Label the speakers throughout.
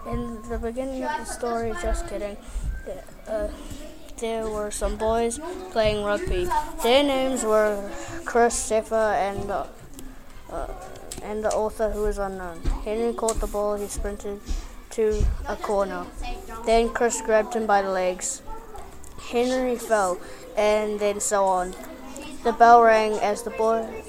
Speaker 1: In the beginning of the story, just kidding, there were some boys playing rugby. Their names were Chris, Sefa, and the author, who is unknown. Henry caught the ball. He sprinted to a corner. Then Chris grabbed him by the legs. Henry fell, and then so on. The bell rang as the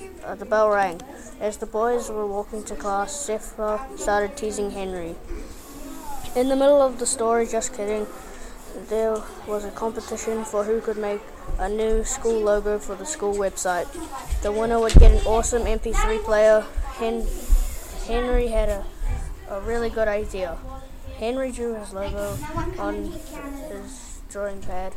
Speaker 1: boys were walking to class. Sefa started teasing Henry. In the middle of the story, just kidding, there was a competition for who could make a new school logo for the school website. The winner would get an awesome MP3 player. Henry had a really good idea. Henry drew his logo on his drawing pad.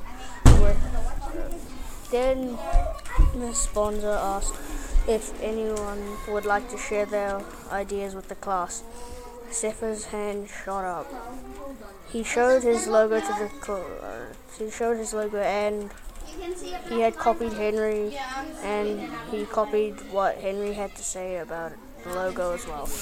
Speaker 1: Then Miss Bonza asked if anyone would like to share their ideas with the class. Sefa's hand shot up. He showed his logo and he had copied Henry, and he copied what Henry had to say about the logo as well.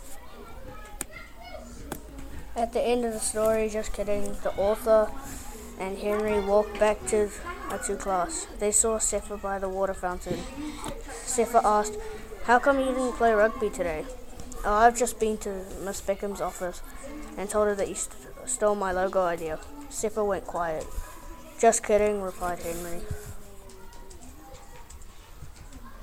Speaker 1: At the end of the story, just kidding, the author and Henry walked back to class. They saw Sefa by the water fountain. Sefa asked, "How come you didn't play rugby today?" "Oh, I've just been to Miss Beckham's office and told her that you stole my logo idea." Sefa went quiet. "Just kidding," replied Henry.